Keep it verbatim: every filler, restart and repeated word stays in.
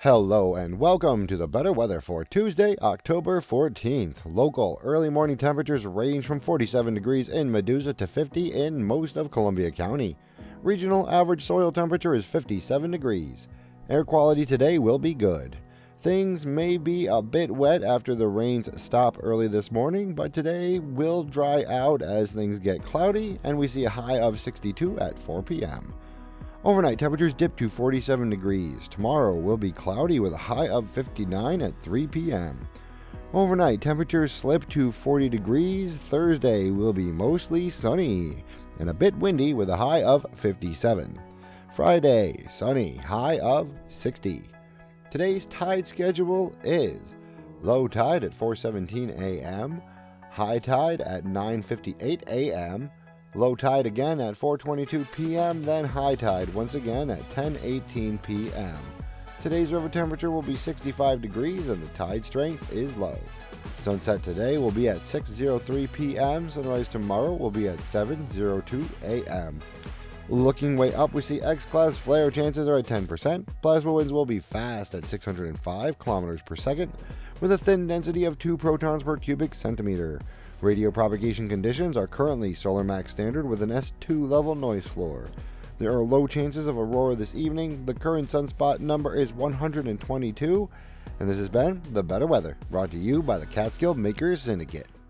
Hello and welcome to the better weather for Tuesday, October fourteenth. Local early morning temperatures range from forty-seven degrees in Medusa to fifty in most of Columbia County. Regional average soil temperature is fifty-seven degrees. Air quality today will be good. Things may be a bit wet after the rains stop early this morning, but today will dry out as things get cloudy and we see a high of sixty-two at four p.m. Overnight temperatures dip to forty-seven degrees. Tomorrow will be cloudy with a high of fifty-nine at three p.m. Overnight temperatures slip to forty degrees. Thursday will be mostly sunny and a bit windy with a high of fifty-seven. Friday, sunny, high of sixty. Today's tide schedule is low tide at four seventeen a.m., high tide at nine fifty-eight a.m., low tide again at four twenty-two p.m., then high tide once again at ten eighteen p.m. Today's river temperature will be sixty-five degrees and the tide strength is low. Sunset today will be at six oh three p.m. Sunrise tomorrow will be at seven oh two a.m. Looking way up, we see X-class flare chances are at ten percent. Plasma winds will be fast at six hundred five kilometers per second with a thin density of two protons per cubic centimeter. Radio propagation conditions are currently Solar Max standard with an S two level noise floor. There are low chances of aurora this evening. The current sunspot number is one hundred twenty-two. And this has been The Better Weather, brought to you by the Catskill Makers Syndicate.